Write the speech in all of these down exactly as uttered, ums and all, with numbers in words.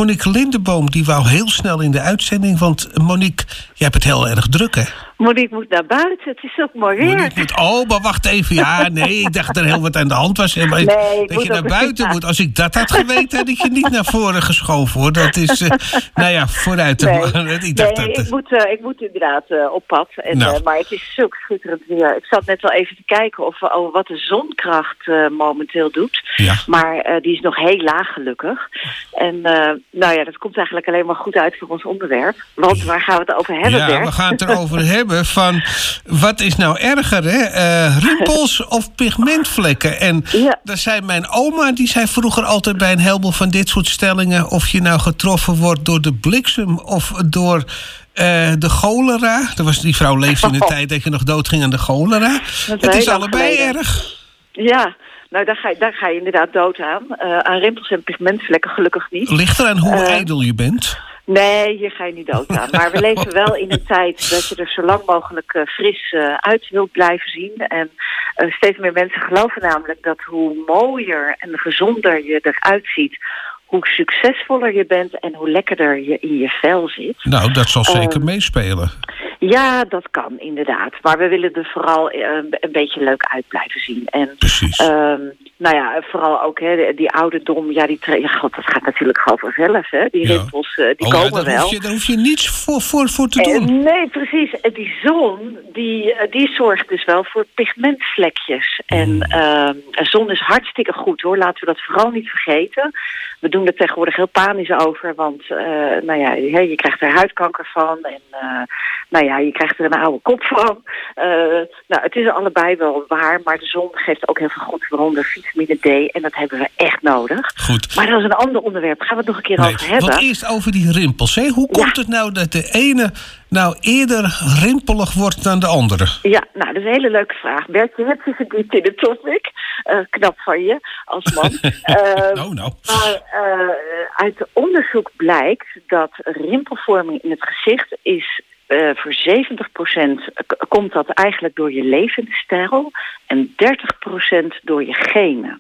Monique Lindenboom, die wou heel snel in de uitzending. Want Monique, jij hebt het heel erg druk, hè? Monique moet naar buiten, het is ook mooi weer. Monique moet, oh, maar wacht even. Ja, nee, ik dacht dat er heel wat aan de hand was. Maar Nee, dat je naar buiten moet. Als ik dat had geweten, had ik je niet naar voren geschoven, hoor. Dat is, uh, nou ja, vooruit. Nee, ik, dacht nee, dat, ik, moet, uh, ik moet inderdaad uh, op pad. En, nou. uh, maar het is zulk schitterend weer. Ik zat net wel even te kijken of, over wat de zonkracht uh, momenteel doet. Ja. Maar uh, die is nog heel laag, gelukkig. En uh, nou ja, dat komt eigenlijk alleen maar goed uit voor ons onderwerp. Want waar gaan we het over hebben, Ja, Bert? we gaan het erover hebben van... wat is nou erger, hè? Uh, rimpels of pigmentvlekken? En Ja. daar zei mijn oma, die zei vroeger altijd bij een heleboel van dit soort stellingen... of je nou getroffen wordt door de bliksem of door... Uh, de cholera. Er was, die vrouw leefde in de Oh. tijd dat je nog doodging aan de cholera. Dat Het is heel lang allebei geleden. erg. Ja, nou daar ga, je, daar ga je inderdaad dood aan. Uh, aan rimpels en pigmentvlekken gelukkig niet. Ligt eraan hoe Uh, ijdel je bent. Nee, hier ga je niet dood aan. Maar we leven wel in een tijd dat je er zo lang mogelijk uh, fris uh, uit wilt blijven zien. En uh, steeds meer mensen geloven namelijk dat hoe mooier en gezonder je eruit ziet, hoe succesvoller je bent en hoe lekkerder je in je vel zit. Nou, dat zal zeker Uh, meespelen. Ja, dat kan inderdaad. Maar we willen er vooral uh, een beetje leuk uit blijven zien. En, Precies. Uh, nou ja, vooral ook hè, die ouderdom. Ja, die tre- ja, god, dat gaat natuurlijk gewoon vanzelf. Hè. Die Ja. rimpels, uh, die oh, ja, komen daar wel. Hoef je, daar hoef je niets voor, voor, voor te doen. Uh, nee, precies. En die zon, die, uh, die zorgt dus wel voor pigmentvlekjes. Mm. En uh, zon is hartstikke goed, hoor. Laten we dat vooral niet vergeten. We doen er tegenwoordig heel panisch over. Want uh, nou ja, je krijgt er huidkanker van. En uh, nou ja, je krijgt er een oude kop van. Uh, nou, het is allebei wel waar. Maar de zon geeft ook heel veel goed, waaronder vitamine D. En dat hebben we echt nodig. Goed. Maar dat is een ander onderwerp. Gaan we het nog een keer Nee, over hebben. want eerst over die rimpels. Hè? Hoe komt Ja. het nou dat de ene nou eerder rimpelig wordt dan de andere? Ja, nou, dat is een hele leuke vraag. Bert, je hebt je verdiept in de topic. Uh, knap van je, als man. Uh, nou, nou. Maar uh, uit onderzoek blijkt dat rimpelvorming in het gezicht is... Uh, voor zeventig procent k- komt dat eigenlijk door je levensstijl en dertig procent door je genen.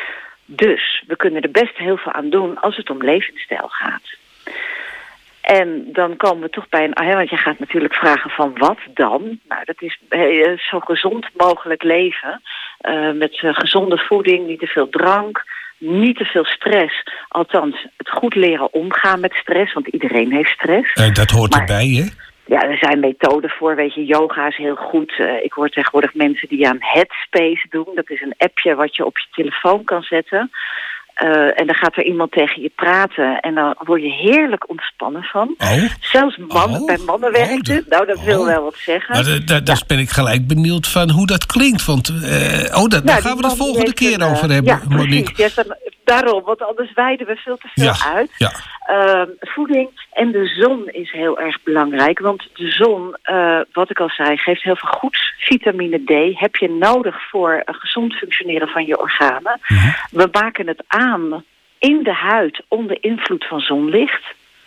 Dus we kunnen er best heel veel aan doen als het om levensstijl gaat. En dan komen we toch bij een... Want je gaat natuurlijk vragen van wat dan? Nou, dat is uh, zo gezond mogelijk leven. Uh, met uh, gezonde voeding, niet te veel drank, niet te veel stress. Althans, het goed leren omgaan met stress, want iedereen heeft stress. Uh, dat hoort maar, erbij, hè? Ja, er zijn methoden voor. Weet je, yoga is heel goed. Uh, ik hoor tegenwoordig mensen die aan Headspace doen. Dat is een appje wat je op je telefoon kan zetten. Uh, en dan gaat er iemand tegen je praten. En dan word je heerlijk ontspannen van. Oh. Zelfs mannen, Oh. bij mannen werkt Oh, het. Nou, dat oh. wil wel wat zeggen. Maar da- da- daar ben ik gelijk benieuwd van hoe dat klinkt. Want uh, oh, da- daar Nou, gaan we die het man volgende die heeft keer een, over uh, hebben, ja, Monique. Precies, ja, dan, daarom, want anders wijden we veel te veel Ja, uit. ja. Uh, voeding en de zon is heel erg belangrijk. Want de zon, uh, wat ik al zei, geeft heel veel goeds. Vitamine D heb je nodig voor een gezond functioneren van je organen. Mm-hmm. We maken het aan in de huid onder invloed van zonlicht.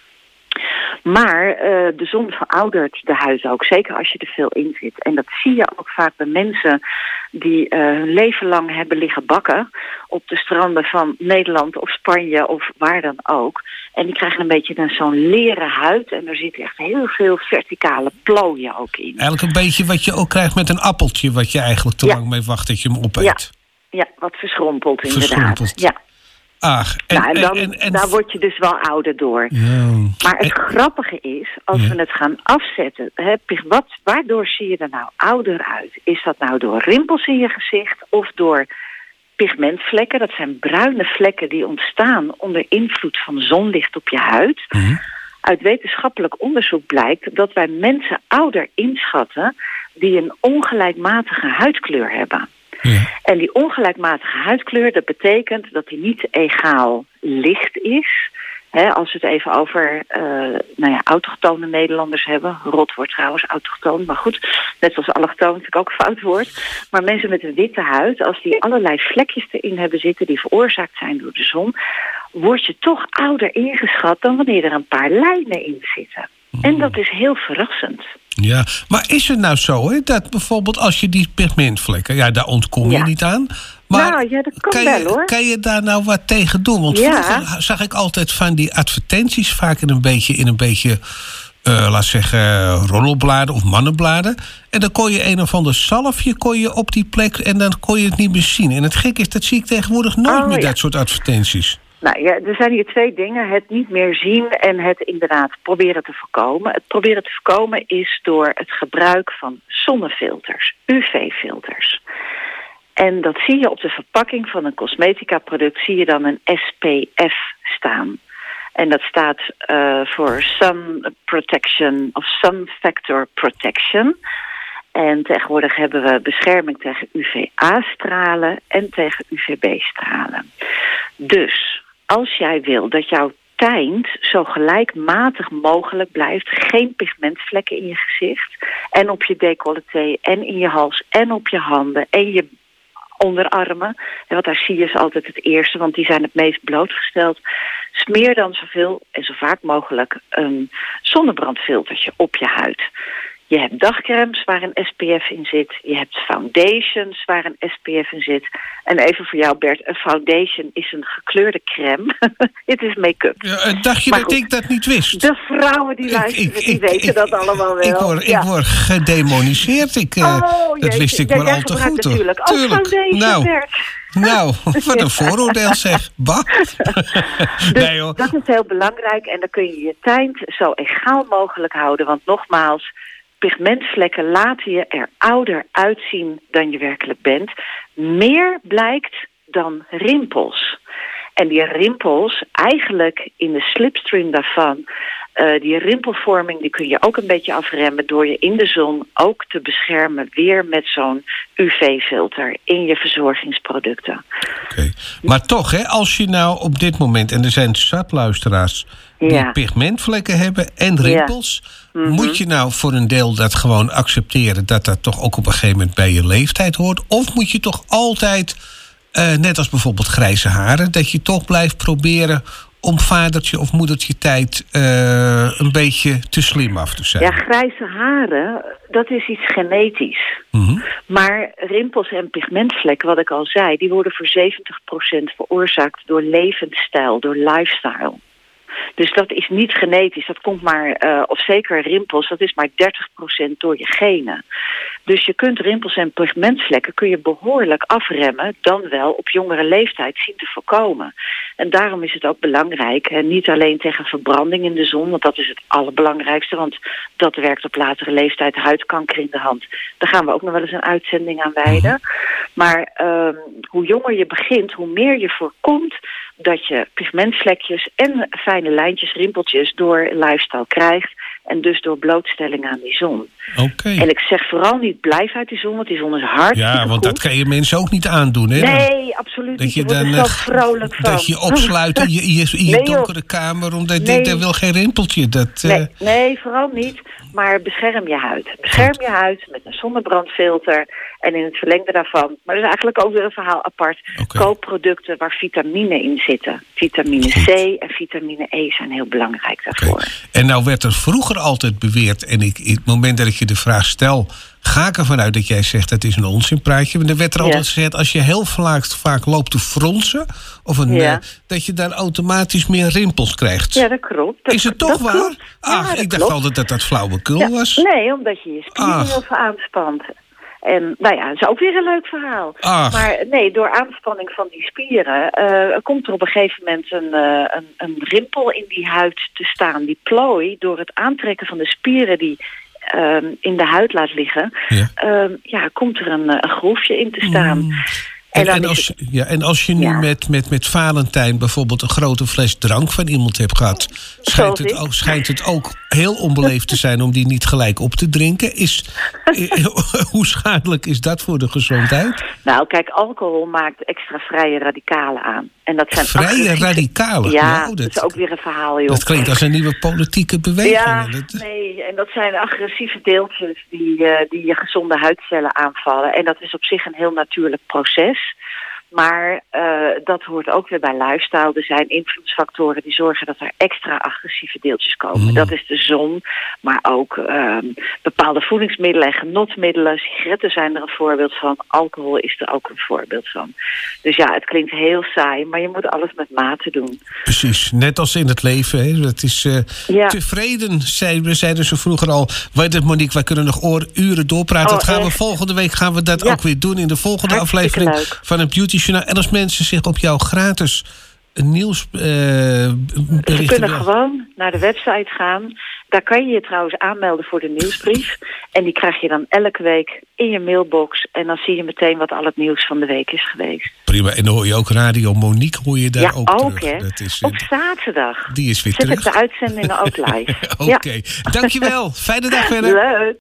Maar uh, de zon veroudert de huid ook, zeker als je er veel in zit. En dat zie je ook vaak bij mensen die uh, hun leven lang hebben liggen bakken op de stranden van Nederland of Spanje of waar dan ook. En die krijgen een beetje een zo'n leren huid en er zit echt heel veel verticale plooien ook in. Eigenlijk een beetje wat je ook krijgt met een appeltje, wat je eigenlijk te Ja. lang mee wacht dat je hem opeet. Ja, ja, wat verschrompeld inderdaad. Verschrompeld. Ja. Ach, en, nou, en dan, en, en, daar word je dus wel ouder door. Ja. Maar het En- grappige is, als Ja. we het gaan afzetten, hè, wat, waardoor zie je er nou ouder uit? Is dat nou door rimpels in je gezicht of door pigmentvlekken? Dat zijn bruine vlekken die ontstaan onder invloed van zonlicht op je huid. Mhm. Uit wetenschappelijk onderzoek blijkt dat wij mensen ouder inschatten die een ongelijkmatige huidkleur hebben. Ja. En die ongelijkmatige huidkleur, dat betekent dat die niet egaal licht is. He, als we het even over uh, nou ja, autochtone Nederlanders hebben. Rot wordt trouwens autochtoon, maar goed. Net zoals allochtoon, natuurlijk ook een fout woord. Maar mensen met een witte huid, als die allerlei vlekjes erin hebben zitten die veroorzaakt zijn door de zon, word je toch ouder ingeschat dan wanneer er een paar lijnen in zitten. En dat is heel verrassend. Ja, maar is het nou zo, hè, dat bijvoorbeeld als je die pigmentvlekken, ja, daar ontkom je Ja. niet aan, Maar nou, ja, dat kan, kan, wel, je, hoor. kan je daar nou wat tegen doen? Want ja. vroeger zag ik altijd van die advertenties vaak in een beetje... in een beetje Uh, laat zeggen, roddelbladen of mannenbladen. En dan kon je een of ander zalfje kon je op die plek en dan kon je het niet meer zien. En het gek is, dat zie ik tegenwoordig nooit oh, meer, ja. dat soort advertenties. Nou ja, er zijn hier twee dingen. Het niet meer zien en het inderdaad proberen te voorkomen. Het proberen te voorkomen is door het gebruik van zonnefilters, U V-filters. En dat zie je op de verpakking van een cosmetica-product, zie je dan een S P F staan. En dat staat uh, voor Sun Protection of Sun Factor Protection. En tegenwoordig hebben we bescherming tegen U V A-stralen en tegen U V B-stralen. Dus als jij wil dat jouw tint zo gelijkmatig mogelijk blijft, geen pigmentvlekken in je gezicht en op je decolleté en in je hals en op je handen en je onderarmen. En wat daar zie je is altijd het eerste, want die zijn het meest blootgesteld. Smeer dan zoveel en zo vaak mogelijk een zonnebrandfiltertje op je huid. Je hebt dagcremes waar een S P F in zit. Je hebt foundations waar een S P F in zit. En even voor jou, Bert, een foundation is een gekleurde crème. Het is make-up. Ja, dacht je maar dat goed, ik dat niet wist? De vrouwen die luisteren, ik, ik, die ik, weten ik, dat allemaal wel. Ik word, ja. ik word gedemoniseerd. Ik, uh, oh, dat wist ik ja, maar al te goed. Natuurlijk. Hoor. Tuurlijk. Foundation, nou, Bert. nou, wat een vooroordeel zeg. Bah. Dus nee, hoor. Dat is heel belangrijk. En dan kun je je tint zo egaal mogelijk houden. Want nogmaals, pigmentvlekken laten je er ouder uitzien dan je werkelijk bent. Meer blijkt dan rimpels. En die rimpels, eigenlijk in de slipstream daarvan, uh, die rimpelvorming, die kun je ook een beetje afremmen door je in de zon ook te beschermen weer met zo'n U V-filter in je verzorgingsproducten. Oké, okay. Maar toch, hè, als je nou op dit moment, en er zijn zat luisteraars die ja. pigmentvlekken hebben en rimpels, ja. mm-hmm. moet je nou voor een deel dat gewoon accepteren dat dat toch ook op een gegeven moment bij je leeftijd hoort? Of moet je toch altijd, uh, net als bijvoorbeeld grijze haren, dat je toch blijft proberen om vadertje of moedertje tijd uh, een beetje te slim af te zijn? Ja, grijze haren, dat is iets genetisch. Mm-hmm. Maar rimpels en pigmentvlekken, wat ik al zei, die worden voor zeventig procent veroorzaakt door levensstijl, door lifestyle. Dus dat is niet genetisch. Dat komt maar, uh, of zeker rimpels, dat is maar dertig procent door je genen. Dus je kunt rimpels en pigmentvlekken kun je behoorlijk afremmen, dan wel op jongere leeftijd zien te voorkomen. En daarom is het ook belangrijk, hè, niet alleen tegen verbranding in de zon, want dat is het allerbelangrijkste, want dat werkt op latere leeftijd huidkanker in de hand. Daar gaan we ook nog wel eens een uitzending aan wijden. Maar uh, hoe jonger je begint, hoe meer je voorkomt dat je pigmentvlekjes en fijne lijntjes, rimpeltjes door lifestyle krijgt. En dus door blootstelling aan die zon. Okay. En ik zeg vooral niet blijf uit die zon, want die zon is hartstikke Ja, want goed. Dat kan je mensen ook niet aandoen, hè? Nee, absoluut niet. Je, je wordt er zo vrolijk van. Dat je opsluit in je, in je, in je nee, donkere kamer, omdat nee. dit, er wil geen rimpeltje. Dat, uh... nee, nee, vooral niet. Maar bescherm je huid. Bescherm je huid met een zonnebrandfilter. En in het verlengde daarvan, maar dat is eigenlijk ook weer een verhaal apart. Okay. Koop producten waar vitamine in zitten. Vitamine Goed. C en vitamine E zijn heel belangrijk daarvoor. Okay. En nou werd er vroeger altijd beweerd, en ik, in het moment dat ik je de vraag stel, ga ik ervan uit dat jij zegt dat is een onzinpraatje. Maar er werd er altijd ja. gezegd, als je heel vaak, vaak loopt te fronsen, of een, ja. uh, dat je dan automatisch meer rimpels krijgt. Ja, dat klopt. Dat, is het toch dat waar? Klopt. Ach, ja, ik dacht klopt. altijd dat dat flauwekul ja. was. Nee, omdat je je spieren heel veel aanspant. En nou ja, dat is ook weer een leuk verhaal. Ach. Maar nee, door aanspanning van die spieren uh, komt er op een gegeven moment een, uh, een, een rimpel in die huid te staan. Die plooi, door het aantrekken van de spieren die uh, in de huid laat liggen, ja, uh, ja komt er een, een groefje in te staan. Mm. En, en, en, als, het... ja, en als je nu ja. met, met, met Valentijn bijvoorbeeld een grote fles drank van iemand hebt gehad, schijnt het, ook, schijnt het ook heel onbeleefd te zijn om die niet gelijk op te drinken. Is, hoe schadelijk is dat voor de gezondheid? Nou, kijk, alcohol maakt extra vrije radicalen aan. En dat zijn vrije agressieve... radicalen? Ja, nou, dat, dat is ook weer een verhaal, joh. Dat klinkt als een nieuwe politieke beweging. Ja, dat... nee, en dat zijn agressieve deeltjes die, uh, die je gezonde huidcellen aanvallen. En dat is op zich een heel natuurlijk proces. Maar uh, dat hoort ook weer bij lifestyle. Er zijn invloedsfactoren die zorgen dat er extra agressieve deeltjes komen. Mm. Dat is de zon, maar ook uh, bepaalde voedingsmiddelen en genotmiddelen. Sigaretten zijn er een voorbeeld van. Alcohol is er ook een voorbeeld van. Dus ja, het klinkt heel saai, maar je moet alles met mate doen. Precies, net als in het leven. Hè. Dat is uh, ja. tevreden, zeiden, zeiden ze vroeger al. Weet het, Monique, wij kunnen nog oor, uren doorpraten. Oh, dat gaan we volgende week gaan we dat ja. ook weer doen in de volgende Hartstikke aflevering leuk. van het Beauty Journaal. En als mensen zich op jouw gratis nieuws uh, Ze kunnen gewoon naar de website gaan. Daar kan je je trouwens aanmelden voor de nieuwsbrief. En die krijg je dan elke week in je mailbox. En dan zie je meteen wat al het nieuws van de week is geweest. Prima. En dan hoor je ook Radio Monique, hoor je daar ja, ook, ook terug. Hè? Dat is, op zaterdag. Die is weer Zet terug. ik de uitzendingen ook live. Oké. Okay. Ja. Dankjewel. Fijne dag verder. Leuk.